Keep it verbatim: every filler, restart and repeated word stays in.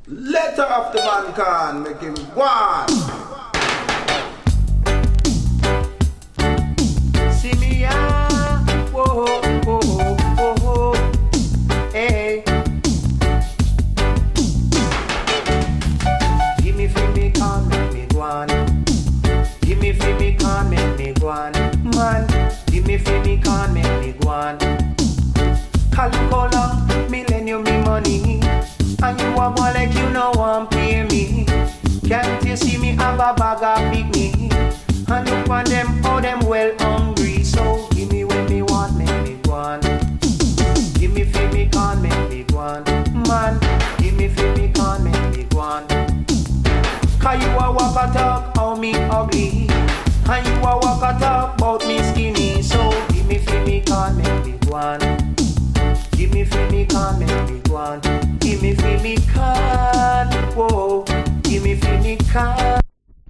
Letter of the man can make him one. See me ah, whoa, whoa, whoa, whoa, hey. Give me free me can make me one. Give me free me can make me one. Man, give me free me can make me one. Call you go long, me lend you me money. And you a go like you no want pay me. Can't you see me have a bag of big me? And look on them, how them well hungry. So give me when me want, make me one. Give me free me can make me one. Man, give me free me can make me one. Cause you a walk a talk, how me ugly. And you a walk a talk, about me skinny. So give me free me can make me one. Give me free me can make me one. Give me free me can, whoa. Give me free me can.